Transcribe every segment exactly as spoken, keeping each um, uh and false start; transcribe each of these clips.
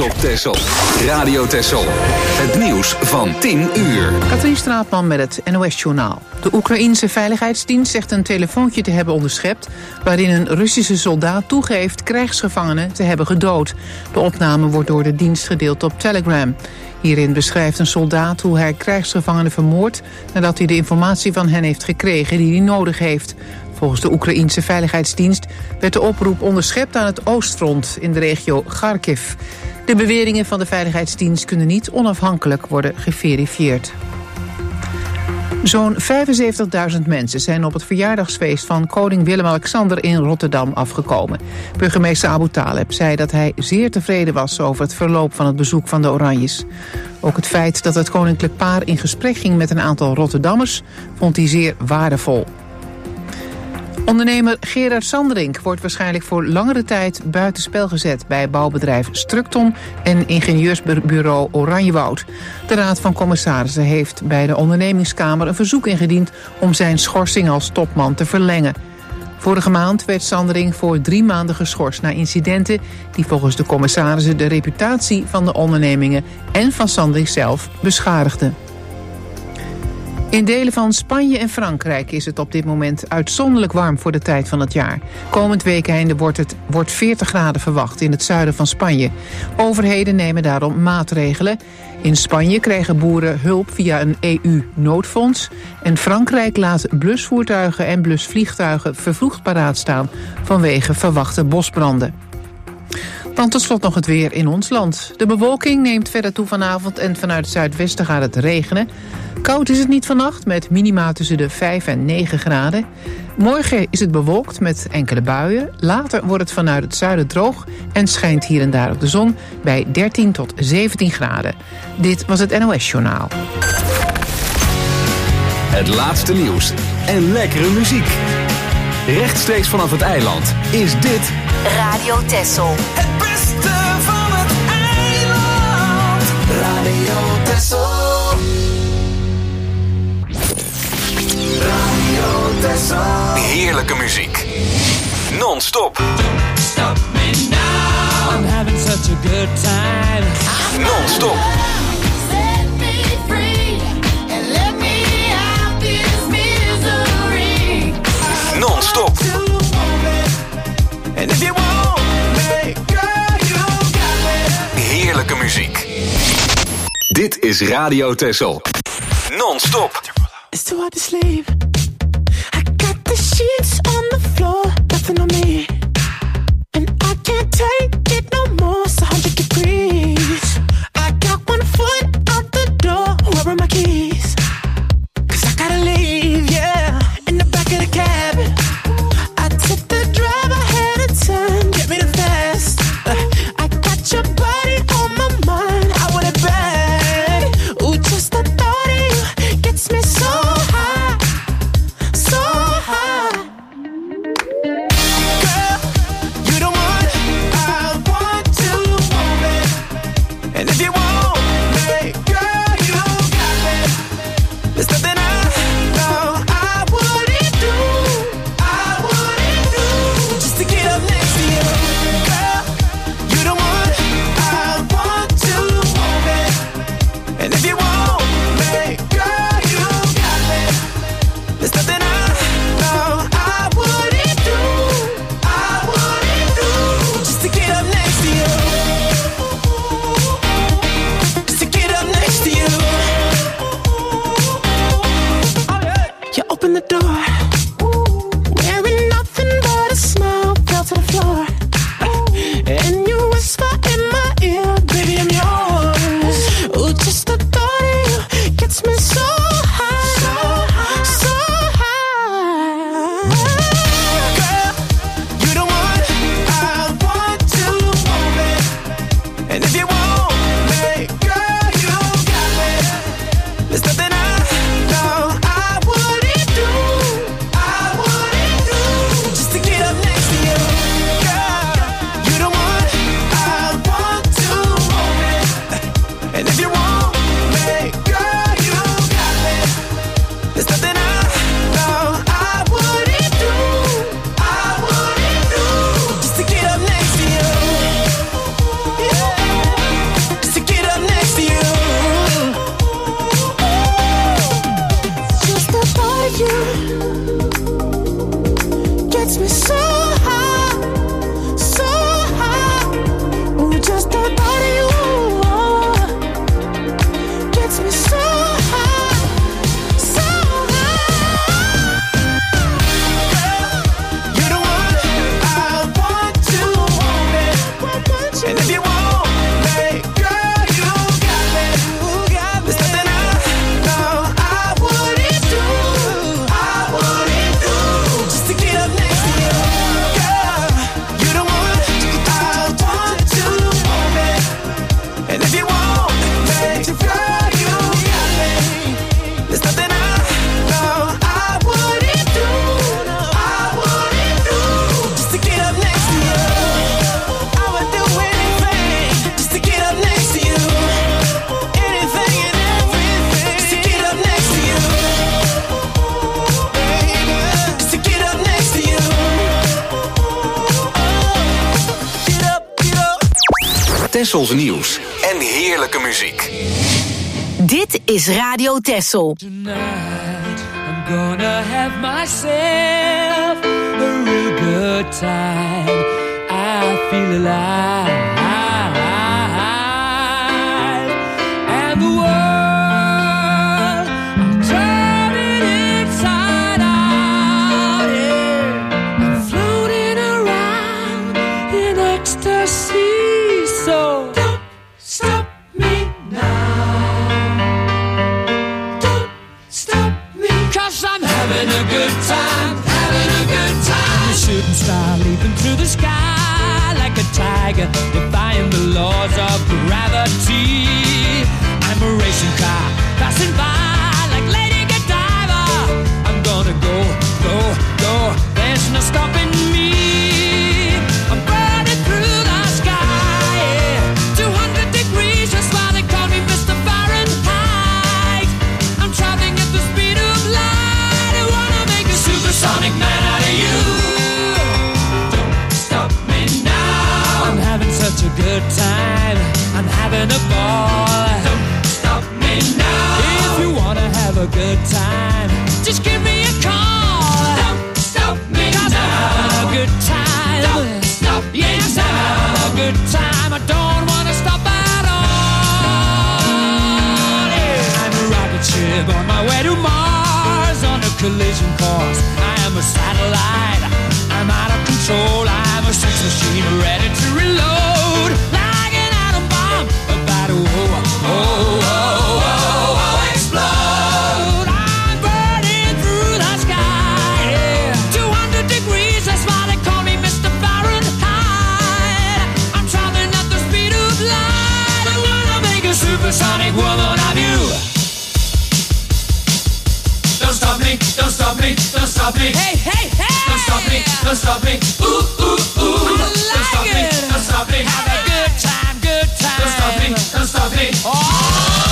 op Texel. Radio Texel. Het nieuws van tien uur. Katrien Straatman met het N O S-journaal. De Oekraïense Veiligheidsdienst zegt een telefoontje te hebben onderschept waarin een Russische soldaat toegeeft krijgsgevangenen te hebben gedood. De opname wordt door de dienst gedeeld op Telegram. Hierin beschrijft een soldaat hoe hij krijgsgevangenen vermoordt nadat hij de informatie van hen heeft gekregen die hij nodig heeft. Volgens de Oekraïense Veiligheidsdienst werd de oproep onderschept aan het Oostfront in de regio Kharkiv. De beweringen van de Veiligheidsdienst kunnen niet onafhankelijk worden geverifieerd. Zo'n vijfenzeventigduizend mensen zijn op het verjaardagsfeest van koning Willem-Alexander in Rotterdam afgekomen. Burgemeester Abu Taleb zei dat hij zeer tevreden was over het verloop van het bezoek van de Oranjes. Ook het feit dat het koninklijk paar in gesprek ging met een aantal Rotterdammers vond hij zeer waardevol. Ondernemer Gerard Sanderink wordt waarschijnlijk voor langere tijd buitenspel gezet bij bouwbedrijf Structon en ingenieursbureau Oranjewoud. De Raad van Commissarissen heeft bij de ondernemingskamer een verzoek ingediend om zijn schorsing als topman te verlengen. Vorige maand werd Sanderink voor drie maanden geschorst na incidenten die volgens de commissarissen de reputatie van de ondernemingen en van Sanderink zelf beschadigden. In delen van Spanje en Frankrijk is het op dit moment uitzonderlijk warm voor de tijd van het jaar. Komend weekende wordt het wordt veertig graden verwacht in het zuiden van Spanje. Overheden nemen daarom maatregelen. In Spanje krijgen boeren hulp via een E U-noodfonds. En Frankrijk laat blusvoertuigen en blusvliegtuigen vervroegd paraat staan vanwege verwachte bosbranden. Dan tot slot nog het weer in ons land. De bewolking neemt verder toe vanavond en vanuit het zuidwesten gaat het regenen. Koud is het niet vannacht met minima tussen de vijf en negen graden. Morgen is het bewolkt met enkele buien. Later wordt het vanuit het zuiden droog en schijnt hier en daar ook de zon bij dertien tot zeventien graden. Dit was het N O S-journaal. Het laatste nieuws en lekkere muziek. Rechtstreeks vanaf het eiland is dit Radio Texel. Het beste van het eiland. Radio Texel. Radio Texel. heerlijke muziek. Non-stop. Stop me now. I'm having such a good time. Non-stop. Set me free and let me out this misery. Non-stop. And if you want me, girl, you got me. Heerlijke muziek. Dit is Radio Texel. Non-stop. It's too hard to sleep. I got the sheets on the floor, nothing on me. And I can't take it no more, it's one hundred degrees. I got one foot out the door, where are my keys? Cause I gotta leave, yeah, in the back of the cab. I took the drive, I had a time, get me the fast. uh, I got your body on my mind, I want it bad. Ooh, just the thought of you gets me so high, so high. Girl, you the one I'll Tessels nieuws en heerlijke muziek. Dit is Radio Tessel. Tonight I'm gonna have myself a real good time. I feel alive. And the world, I'm turning inside out. Yeah. I'm floating around in ecstasy. So don't stop me now. Don't stop me. 'Cause I'm having a good time, having a good time. A shooting star leaping through the sky like a tiger, defying the laws of gravity. I'm a racing car passing by like Lady Godiva. I'm gonna go, go, go. There's no stopping me. I'm burning through the sky, yeah. two hundred degrees, that's why they call me Mister Fahrenheit. I'm traveling at the speed of light. I wanna make a supersonic man out of you. Don't stop me now. I'm having such a good time. I'm having a ball. Don't stop me now. If you wanna have a good time, just give me a call. Don't stop me 'cause now. I'm having a good time. Don't stop me yes, now. I'm having a good time. I don't wanna stop at all. Yeah. I'm a rocket ship on my way to Mars on a collision course. I am a satellite. I'm out of control. I'm a sex machine ready to reload like an atom bomb about to oh, oh, oh, oh, oh, explode. I'm burning through the sky, yeah. two hundred degrees, that's why they call me Mister Fahrenheit. I'm traveling at the speed of light. I wanna make a supersonic woman of you. Don't stop me, don't stop me, don't stop me. Hey, hey, hey! Don't stop me, don't stop me. Ooh, ooh, ooh. I like don't stop it. me, don't stop me. Have a good time, good time. Don't stop me, don't stop me. Oh!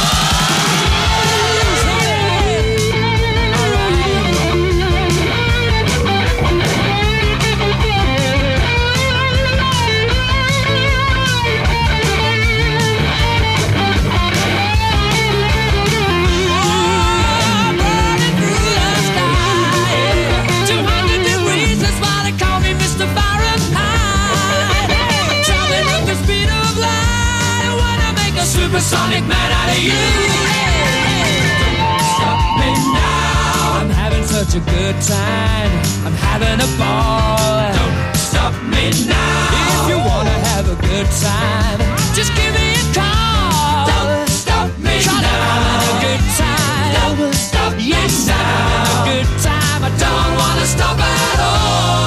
Supersonic man out of you. Don't stop me now. I'm having such a good time. I'm having a ball. Don't stop me now. If you wanna have a good time, just give me a call. Don't stop me now. I'm having a good time. Don't stop me yes, now. I'm having a good time. I don't wanna stop at all.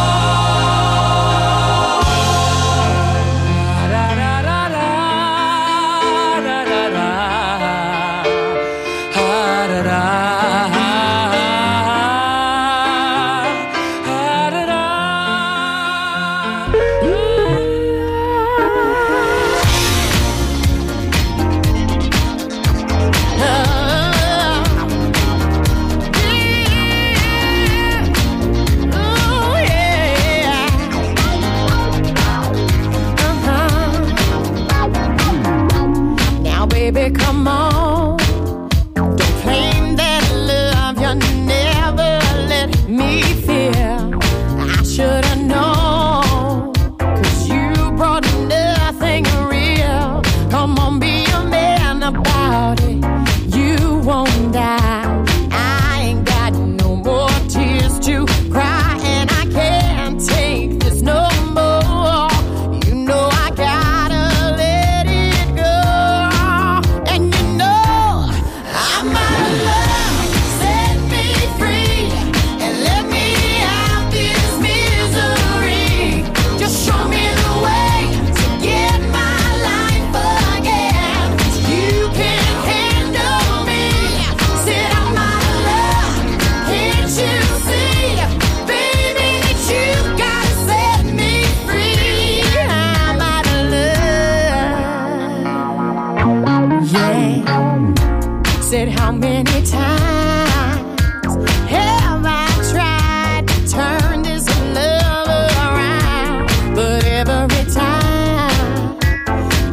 said, how many times have I tried to turn this love around? But every time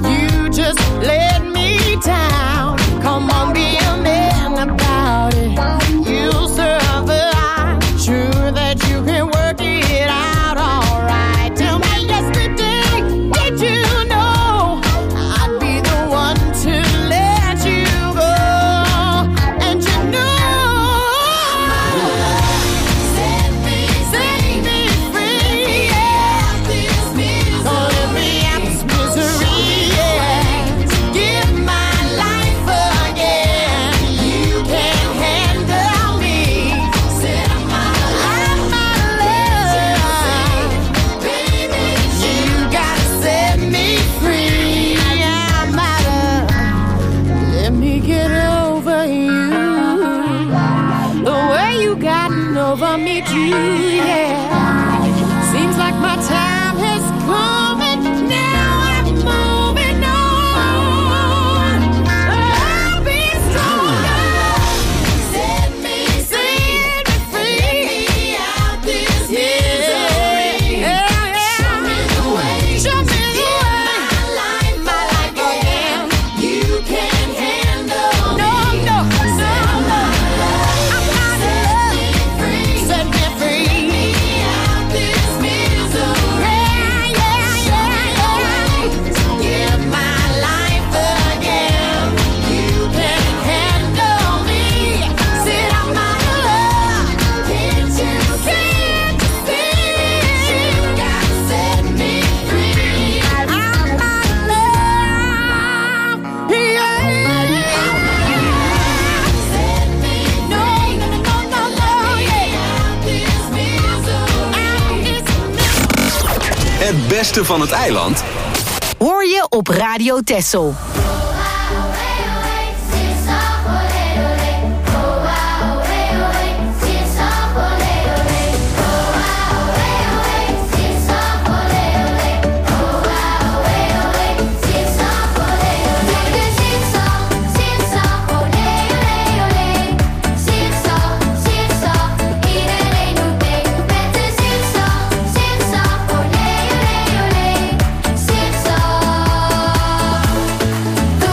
beste van het eiland Hoor je op Radio Texel. The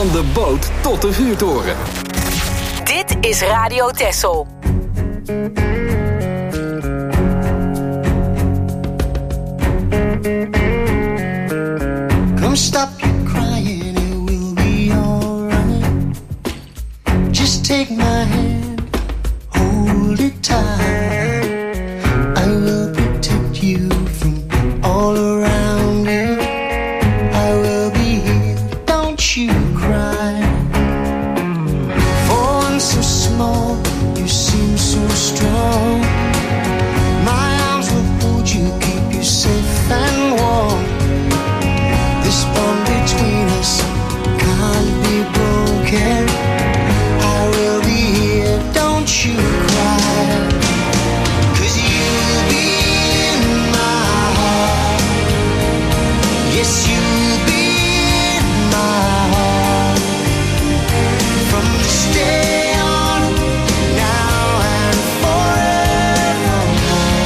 Van de boot tot de vuurtoren. Dit is Radio Texel. Come stop your crying, it will be alright. Just take my hand, hold it tight. I will protect you from all around you. I will be here, don't you cry. For one so small, you seem so strong. My arms will hold you, keep you safe and warm. This bond between us can't be broken. I will be here, don't you cry. 'Cause you'll be in my heart. Yes, you'll be in my heart. From this day on, now and forevermore.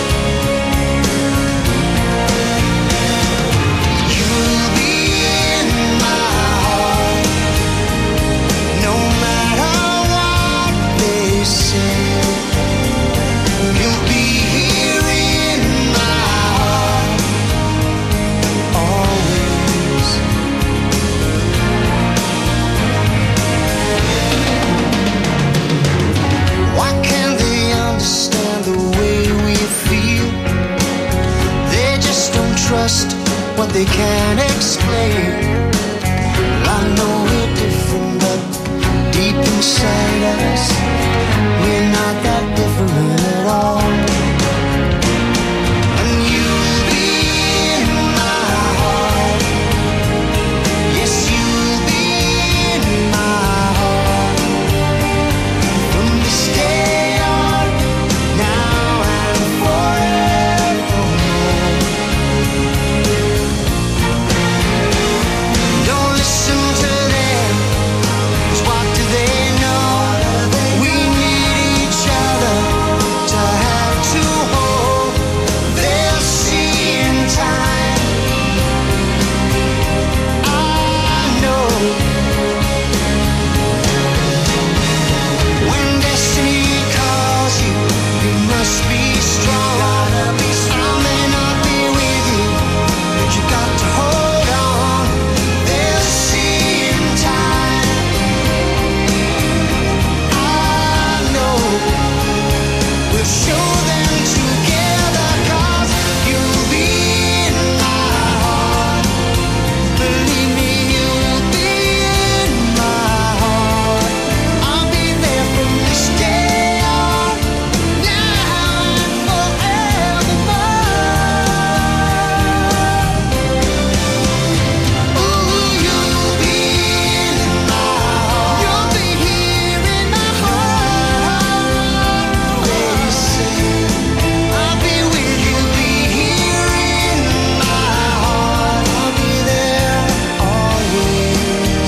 You'll be in my heart. No matter what they say. You'll be here in my heart. Always. Why can't they understand the way we feel? They just don't trust what they can't explain. I know we're different, but deep inside us, we're not that different at all. And you'll be in my heart. Yes, you'll be in my heart. From this day on, now and forevermore. Don't listen to them, 'cause what do they know? We need each other to have to hold. They'll see in time. I know. When destiny calls you, you must be strong. I may not be with you, but you got to hold on. They'll see in time. I know. We'll show them together, 'cause you'll be in my heart. Believe me, you'll be in my heart. I'll be there from this day on, now and forevermore. Ooh, you'll be in my heart. You'll be here in my heart. They say I'll be with you, be here in my heart. I'll be there always,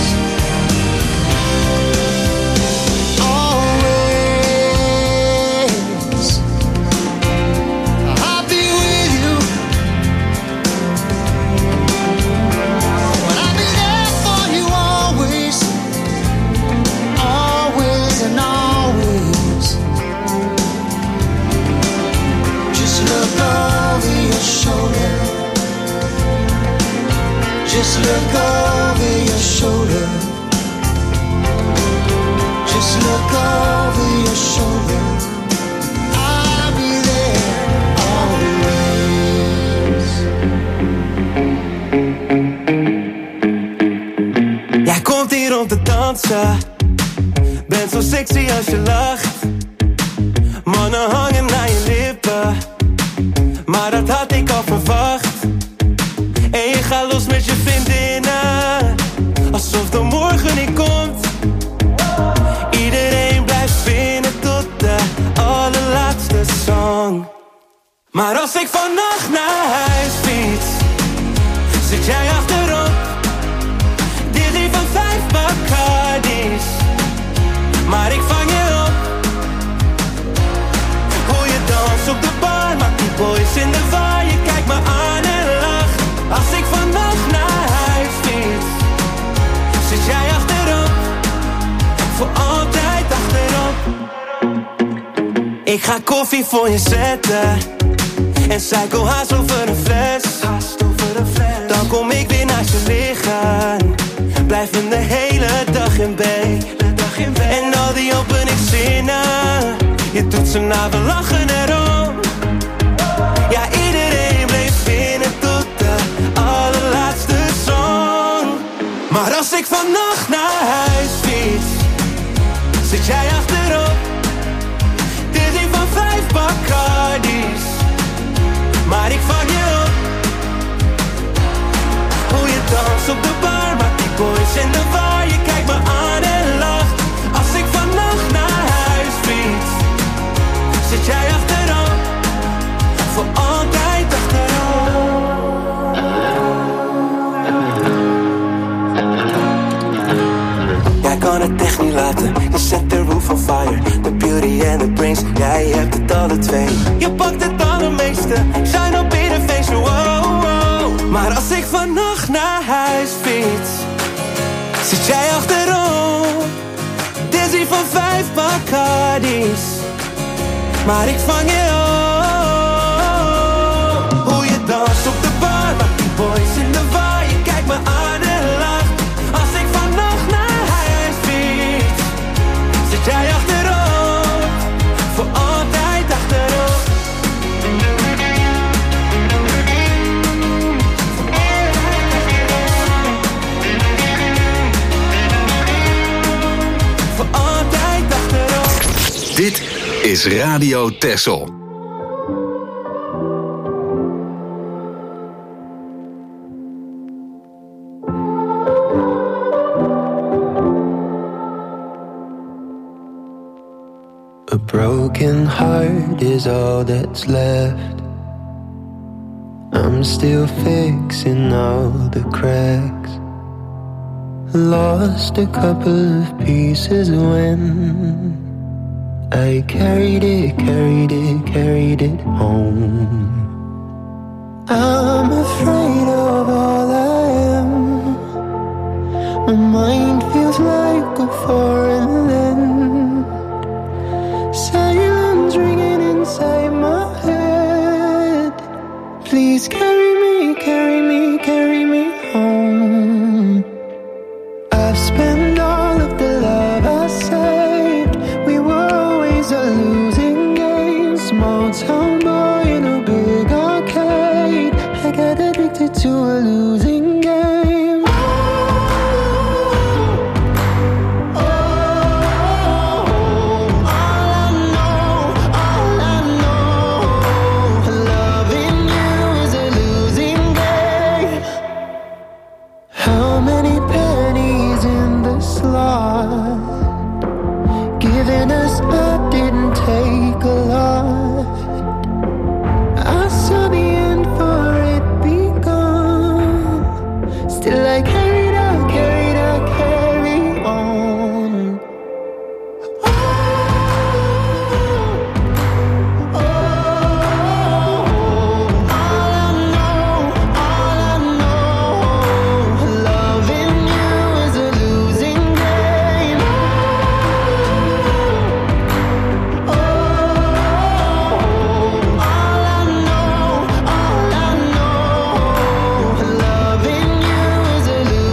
always. I'll be with you, but I'll be there for you always, always and always. Just look over your shoulder. Just look over your shoulder. Just look over your shoulder. I'll be there always. Jij komt hier om te dansen. Bent zo sexy als je lacht. Mannen hangen naar je lippen. Maar dat had ik al verwacht. En je gaat los met je vriendinnen. Alsof de morgen niet komt. Iedereen blijft binnen tot de allerlaatste song. Maar als ik vannacht naar huis fiets, zit jij achterop. Dit van vijf Bacardis. Maar ik vang je op. Hoor je dans op de bar, maak die boys in de war. Je kijkt me aan en lacht. Als ik vannacht naar huis fiets, zit jij achter Ik ga koffie voor je zetten en suiker haast over een fles. Dan kom ik weer naast je liggen, blijven de hele dag in bed. En al die openingszinnen, je doet ze na, we lachen erom. Ja, iedereen bleef binnen tot de allerlaatste song. Maar als ik vannacht naar huis fiets, zit jij achterop. Dit is van vijf Bacardi's, maar ik vang je op. Hoe je danst op de bar, maakt die boys in de war. Je kijkt me aan en lacht. Als ik vannacht naar huis fiets, zit jij achterop. Voor altijd achterop. Jij kan het echt niet laten, je zet de roof on fire. The beauty and the brains, jij hebt het alle twee. Je pakt het allermeeste, shine op in een feestje, wow, wow. Maar als ik vannacht naar huis fiets, zit jij achterop. Dizzy van vijf Bacardi's, maar ik vang je op. Hoe je danst op de bar, maakt die boys in de war. Je kijkt me aan en lacht. Als ik vannacht naar huis fiets, zit jij achterop. Voor altijd achterop. Voor altijd achterop. Dit is Radio Texel. A broken heart is all that's left. I'm still fixing all the cracks. Lost a couple of pieces when I carried it, carried it, carried it home. I'm afraid of all I am. My mind feels like a foreign land. Silence ringing inside my head. Please carry me, carry me, carry me home. I've spent all of the love I saved. We were always a losing game. Small town boy in a big arcade. I got addicted to a losing game. Giving us up didn't take a lot. I saw the end for it begun. Still I carried on, carried on, carry on. Oh, oh, all I know, all I know, loving you is a losing game. Losing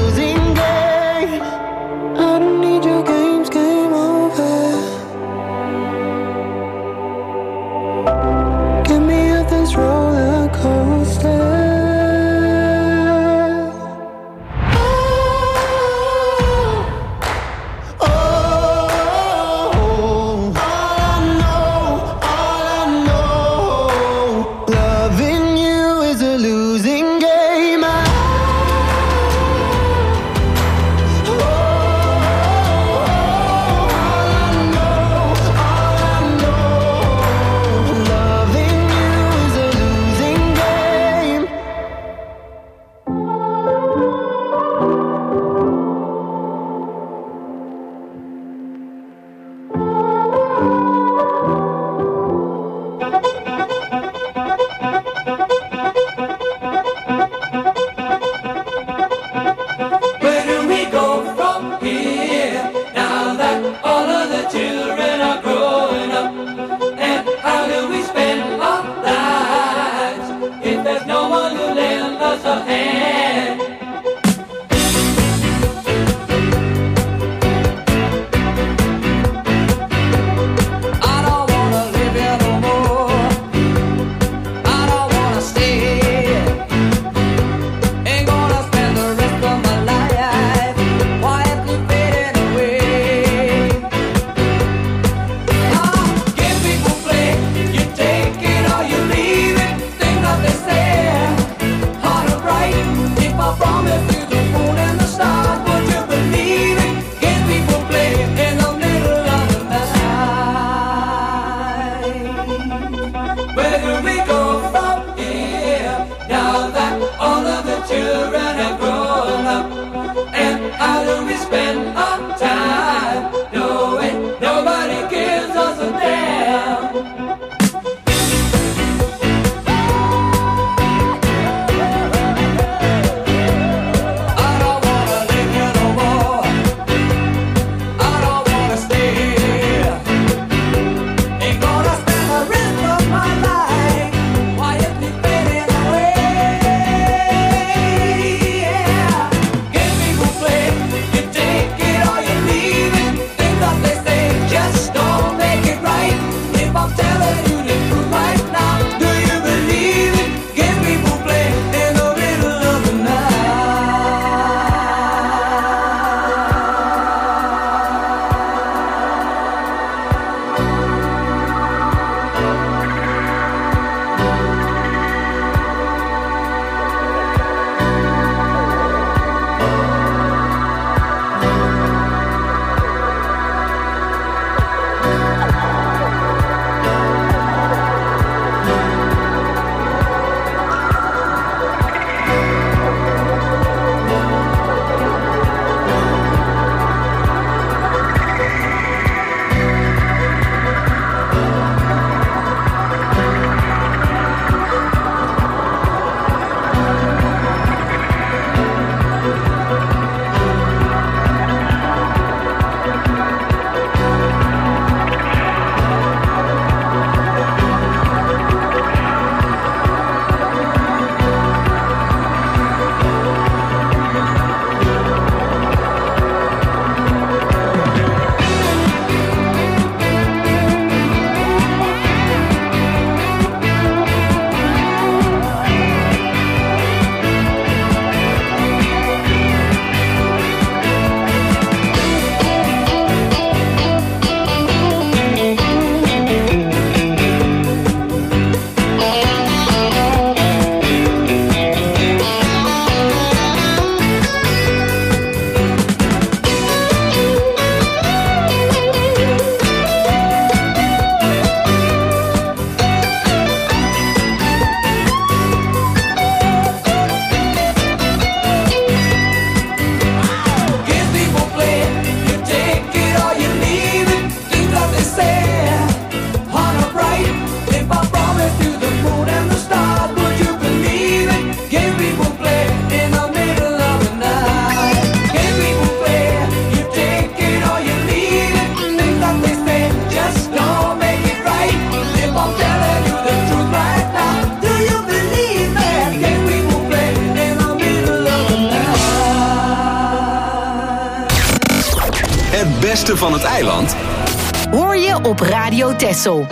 beste van het eiland Hoor je op Radio Texel.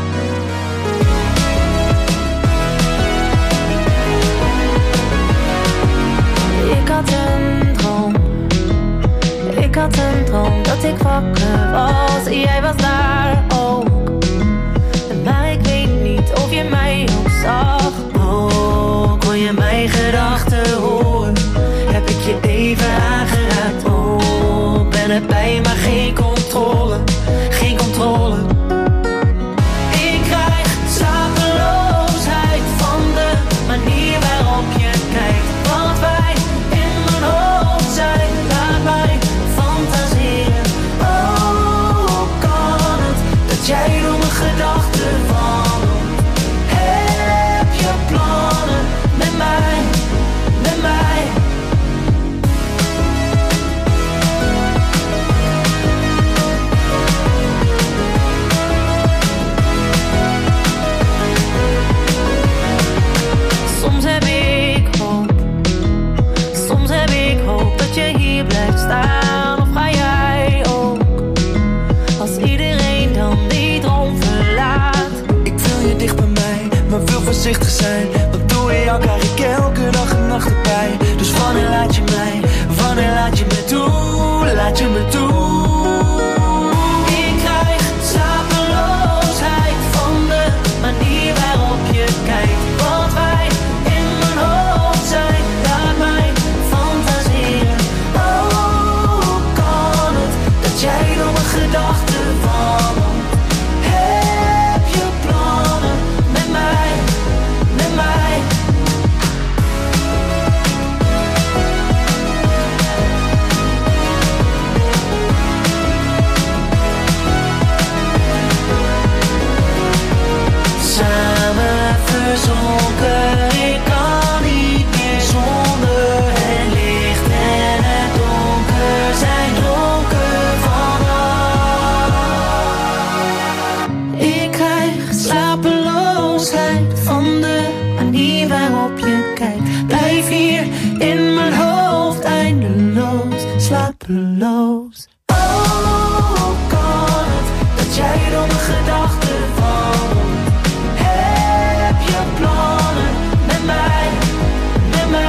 Ik had een droom. Ik had een droom dat ik wakker was. Jij was daar ook. Maar ik weet niet of je mij ook zag. Oh, kon je mijn gedachten horen? Heb ik je even aangeraakt? Oh, ben erbij maar geen controle. Geen controle. Ik krijg slapeloosheid van de manier waarop je kijkt. Wat wij in mijn hoofd zijn, laat mij fantaseren. Oh, hoe kan het dat jij door mijn gedachten wandelt? Heb je plannen met mij, met mij? Soms heb ik hoop, soms heb ik hoop dat je hier blijft staan. Of ga jij ook, als iedereen dan die droom verlaat? Ik wil je dicht bij mij, maar wil voorzichtig zijn. Want doe je elkaar ik elke dag en nacht erbij. Dus wanneer laat je mij, wanneer laat je me toe, laat je me toe. Ik krijg slapeloosheid van de manier waarop je kijkt. Wat wij in mijn hoofd zijn, laat mij fantaseren. Oh, hoe kan het dat jij door mijn gedachten wandelt? Heb je plannen met mij, met mij? Samen verzonken, ik kan niet meer zonder. Het licht en het donker zijn dronken vanaf. Ik krijg slapeloosheid van de manier waarop je kijkt. Blijf hier in mijn hoofd eindeloos slapeloos. Oh, hoe kan het dat jij door mijn gedachten wandelt? Heb je plannen met mij, met mij?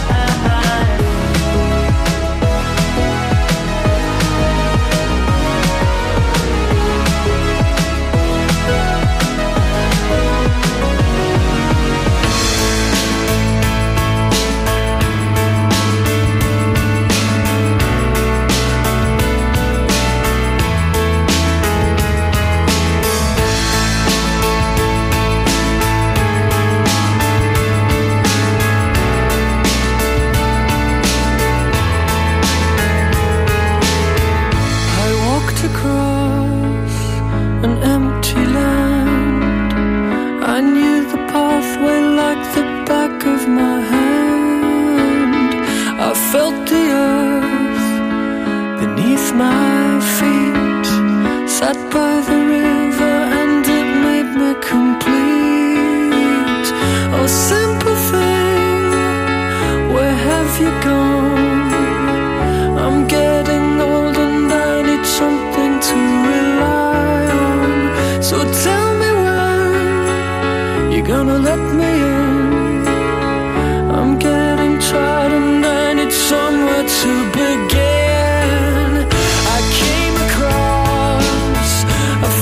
I walked across an empty land. I knew the pathway like the back of my hand. I felt the earth beneath my feet. Sat by the river and it made me complete. Oh, simple thing, where have you gone? I'm getting old and I need something to rely on. So tell me when you're gonna let me in. I'm getting tired and I need somewhere to begin. I came across a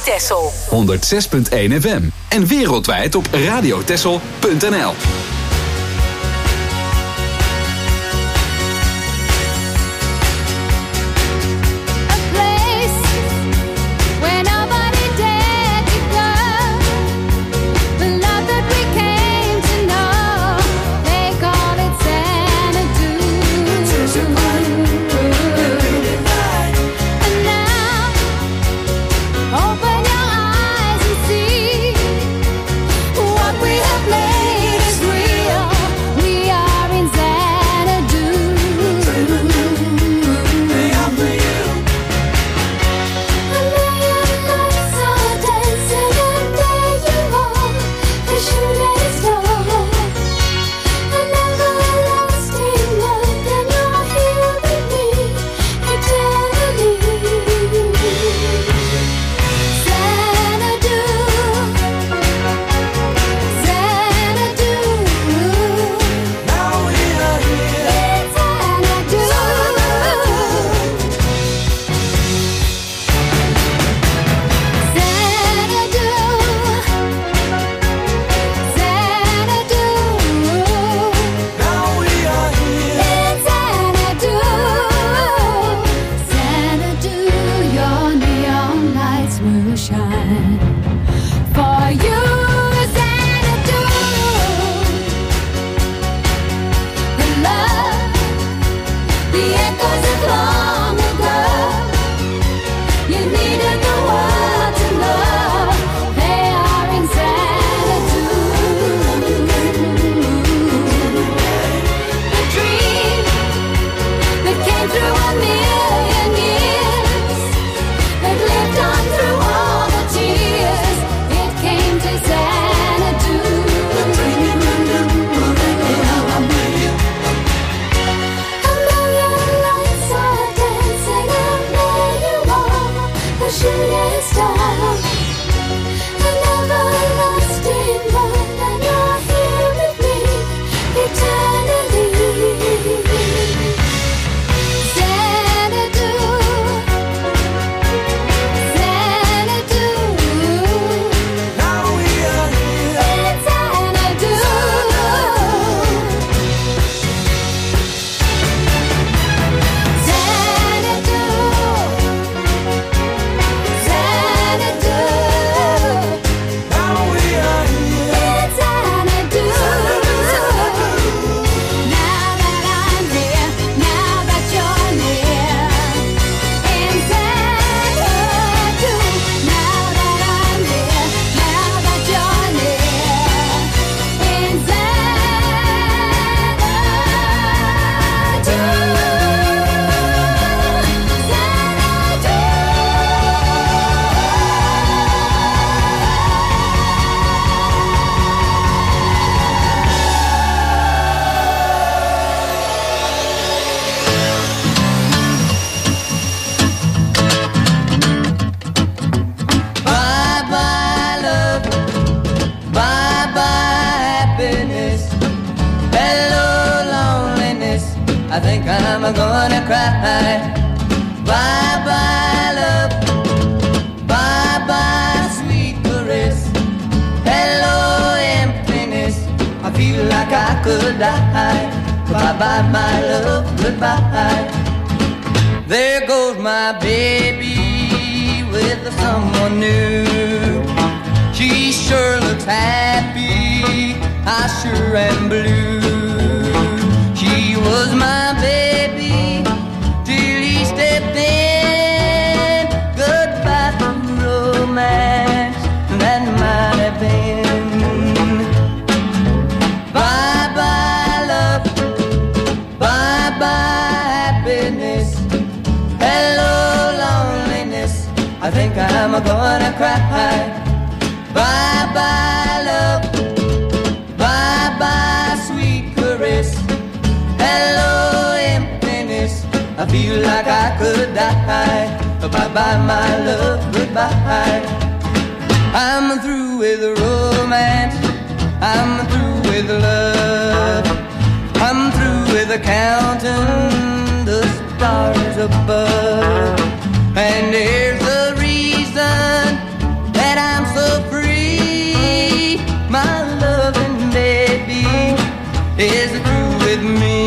Texel. honderdzes punt één F M. En wereldwijd op radiotexel punt n l. I'm gonna cry. Bye bye love, bye bye sweet caress. Hello emptiness, I feel like I could die. Bye bye my love, goodbye. There goes my baby with someone new. She sure looks happy, I sure am blue. She was my baby till he stepped in. Goodbye to romance, that might have been. Bye bye love, bye bye happiness. Hello loneliness, I think I'm gonna cry. Bye bye love, bye bye sweet caress. Hello emptiness, I feel like I could die. Bye bye my love, goodbye. I'm through with romance, I'm through with love. I'm through with counting the stars above. And here's the reason I'm so free. My loving baby is through with me.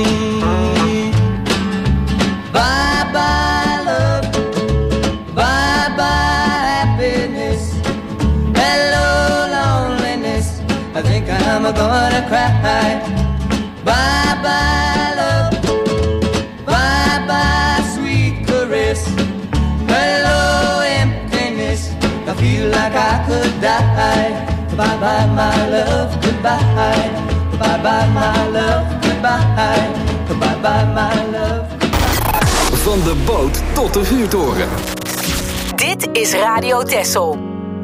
Bye bye love, bye bye happiness. Hello loneliness, I think I'm gonna cry. Bye bye love, bye bye sweet caress. Hello emptiness, I feel like I could die. Bye bye my love, goodbye. Bye bye my love, goodbye. Bye bye my love. Van de boot tot de vuurtoren. Dit is Radio Texel.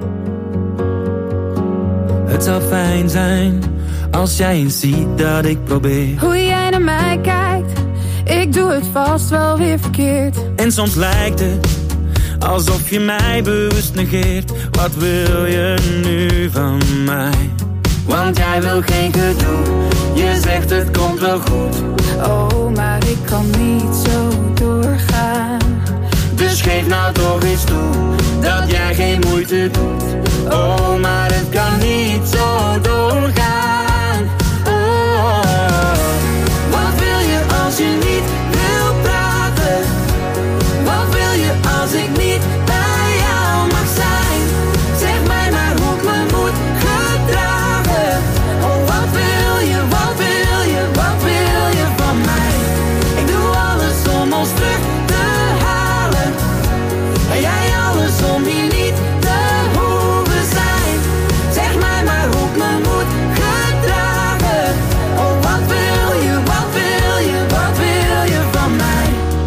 Het zou fijn zijn als jij eens ziet dat ik probeer. Hoe jij naar mij kijkt, ik doe het vast wel weer verkeerd. En soms lijkt het alsof je mij bewust negeert. Wat wil je nu van mij? Want jij wil geen gedoe, je zegt het komt wel goed. Oh, maar ik kan niet zo doorgaan. Dus geef nou toch eens toe dat jij geen moeite doet. Oh, maar het kan niet zo doorgaan. Oh, wat wil je als je niet wil praten? Wat wil je als ik niet bij jou mag zijn? Zeg mij maar hoe ik me moet gedragen. Oh, wat wil je, wat wil je, wat wil je van mij? Ik doe alles om ons terug te halen. En jij alles om hier niet te hoeven zijn. Zeg mij maar hoe ik me moet gedragen. Oh, wat wil je, wat wil je, wat wil je van mij?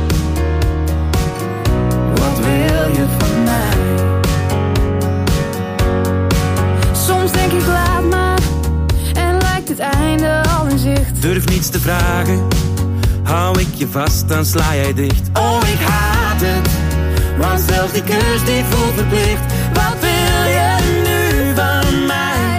Wat wil je van mij? Soms denk ik laat maar en lijkt het einde al in zicht. durf niets te vragen, hou ik je vast dan sla jij dicht. Oh, ik haat het, want zelfs die kus die voelt verplicht. Wat wil je nu van mij?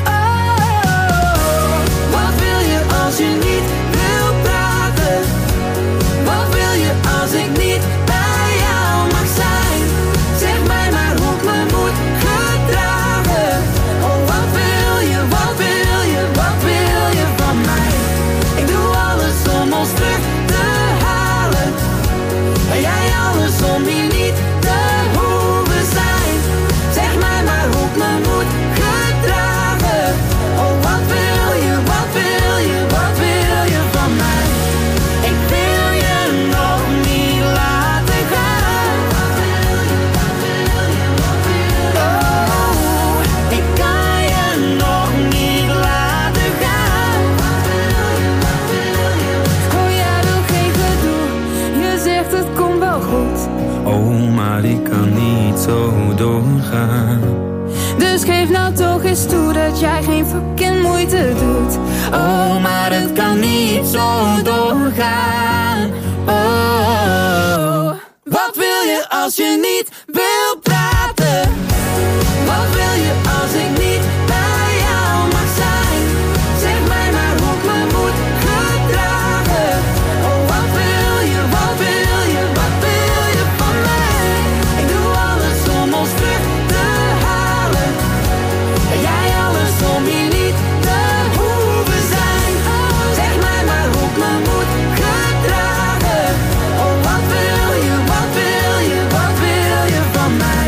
Oh, wat wil je als je niet wil praten? Wat wil je als ik niet bij jou mag zijn? Zeg mij maar hoe ik me moet gedragen. Oh, wat wil je, wat wil je, wat wil je van mij? Ik doe alles om ons terug te halen. En jij alles om hier niet te hoeven zijn. Zeg mij maar hoe ik me moet gedragen. Oh, wat wil je, wat wil je, wat wil je van mij? Ik wil je nog niet laten gaan. Wat wil je, wat wil je, wat wil je? Oh, ik kan je nog niet laten gaan. Wat wil je, wat wil je? Oh, jij wil geen gedoe, je zegt het komt wel goed. Oh, maar ik kan niet zo doorgaan. Dus geef nou toch eens toe dat jij geen fucking moeite doet. Oh, maar het kan niet zo doorgaan. Oh, wat wil je als je niet wil praten? Wat wil je als ik niet bij jou mag zijn? Zeg mij maar hoe ik me moet gedragen. Oh, wat wil je, wat wil je, wat wil je van mij? Ik doe alles om ons terug te halen. En jij alles om hier niet te hoeven zijn. Zeg mij maar hoe ik me moet gedragen. Oh, wat wil je, wat wil je, wat wil je van mij?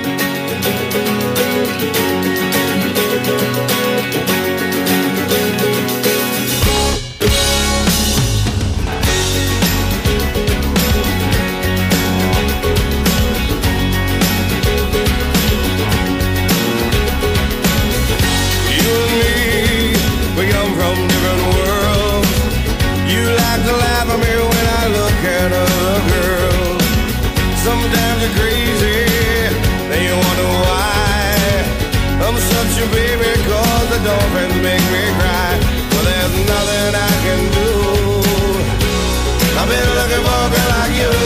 You and me, we come from different worlds. You like to laugh at me when I look at other girls. Sometimes you're crazy, then you wonder why. I'm such a baby cause the dolphins make me cry. But there's nothing I can do. I've been looking for a girl like you.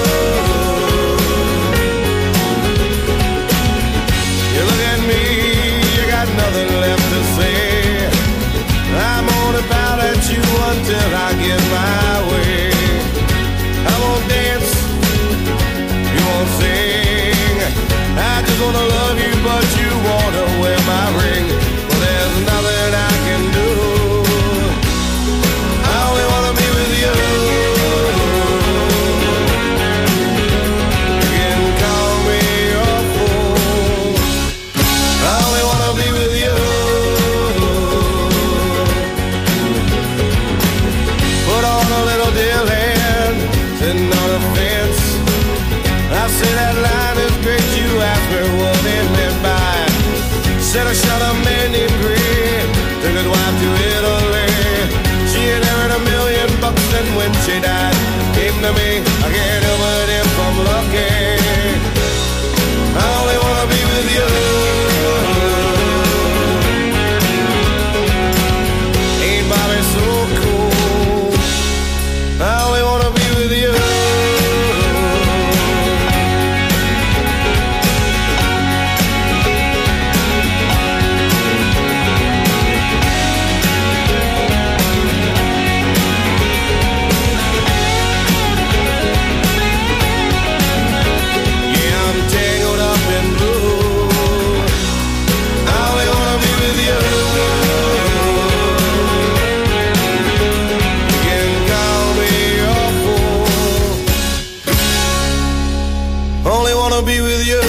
You look at me, you got nothing left to say. I'm only bound at you until I get my way. I won't dance, you won't sing. I just wanna love you, but you Said I shot a man named Green, took his wife to Italy. She inherited a million bucks and when she died, came to me. I can't help it if I'm lucky. I only wanna be with you. Ain't Bobby so cool? I only wanna be with you. Be with you.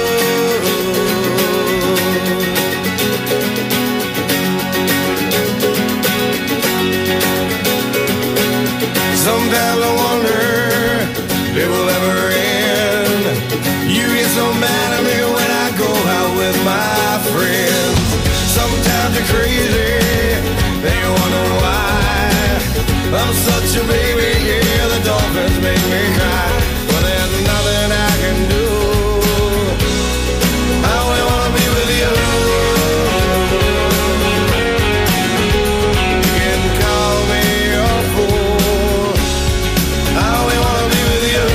Sometimes I wonder if it will ever end. You get so mad at me when I go out with my friends. Sometimes you're crazy, then you wonder why. I'm such a baby, yeah, the dolphins make me cry. But there's nothing I can do. I only wanna be with you. You can call me a fool. I only wanna be with you.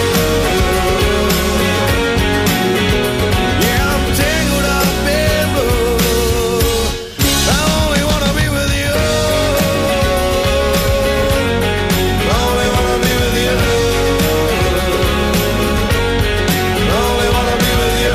Yeah, I'm tangled up in blue. I only wanna be with you. I only wanna be with you. I only wanna be with you.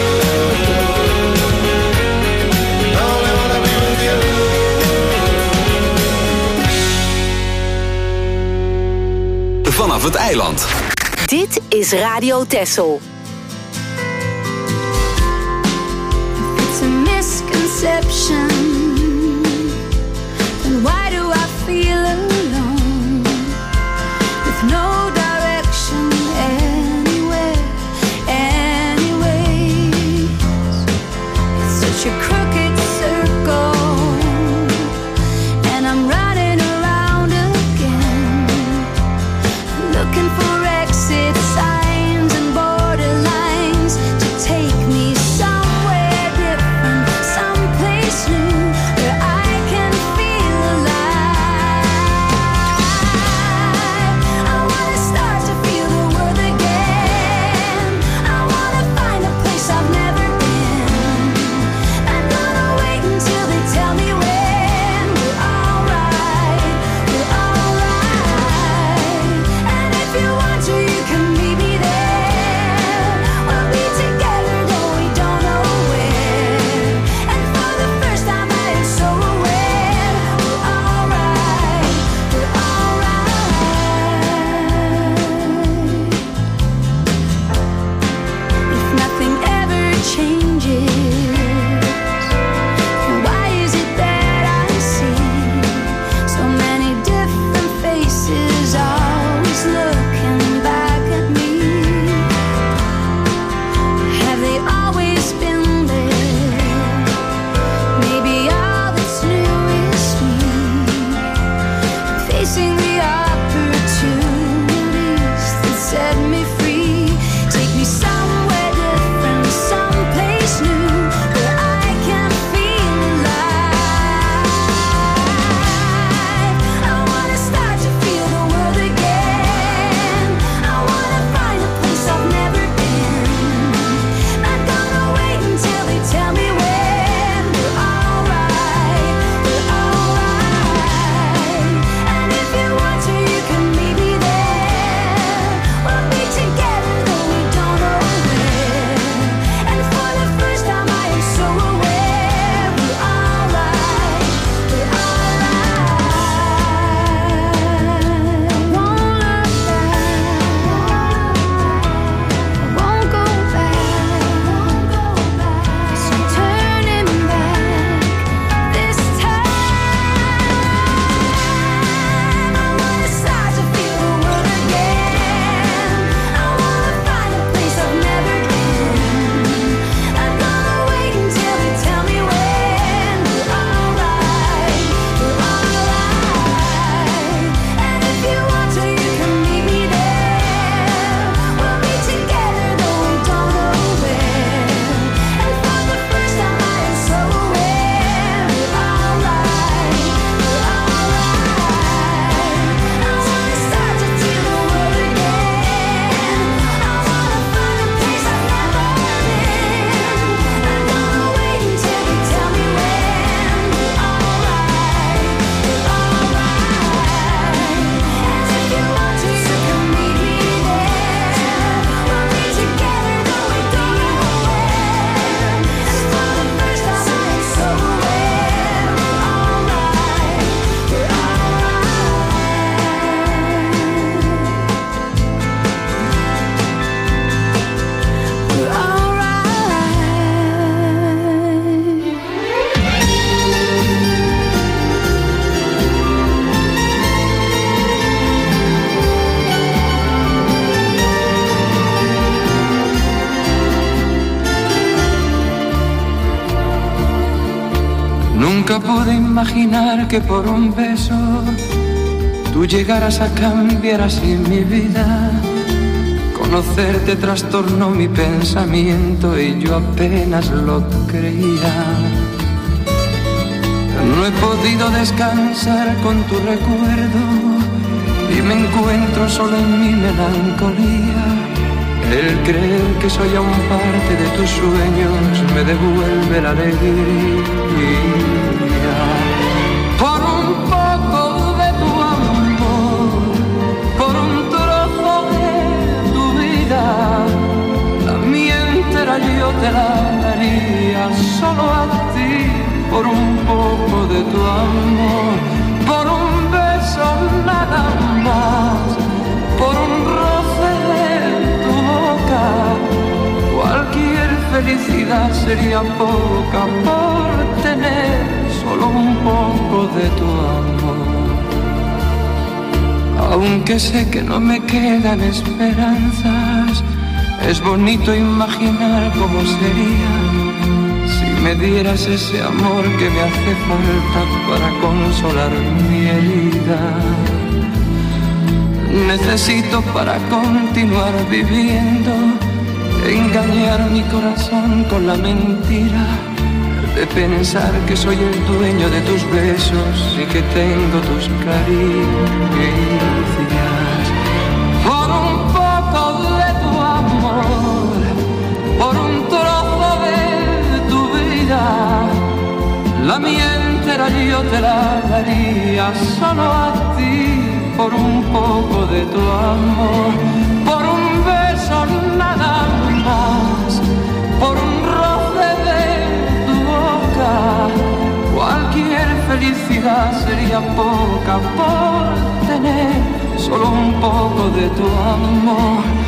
Vanaf het eiland. Dit is Radio Texel. It's a misconception. Then why do I feel alone? With no direction anywhere, anyways. It's such a crooked circle, and I'm running around again, looking for exit signs and borderlines to take me somewhere different, someplace new where I can feel alive. I wanna start to feel the world again. I wanna find a place I've never been. I know Nunca pude imaginar que por un beso tú llegaras a cambiar así mi vida. Conocerte trastornó mi pensamiento y yo apenas lo creía. No he podido descansar con tu recuerdo y me encuentro solo en mi melancolía. El creer que soy aún parte de tus sueños me devuelve la alegría. Por un poco de tu amor, por un trozo de tu vida, la mía entera yo te la daría solo a ti. Por un poco de tu amor, por un beso nada más, por un roce de tu boca, cualquier felicidad sería poca por tener solo un poco de tu amor. Aunque sé que no me quedan esperanzas, es bonito imaginar cómo sería si me dieras ese amor que me hace falta para consolar mi herida. Necesito para continuar viviendo engañar mi corazón con la mentira de pensar que soy el dueño de tus besos y que tengo tus caricias. Por un poco de tu amor, por un trozo de tu vida, la mía entera yo te la daría solo a ti. Por un poco de tu amor, por un beso nada más, por un roce de tu boca, cualquier felicidad sería poca por tener solo un poco de tu amor.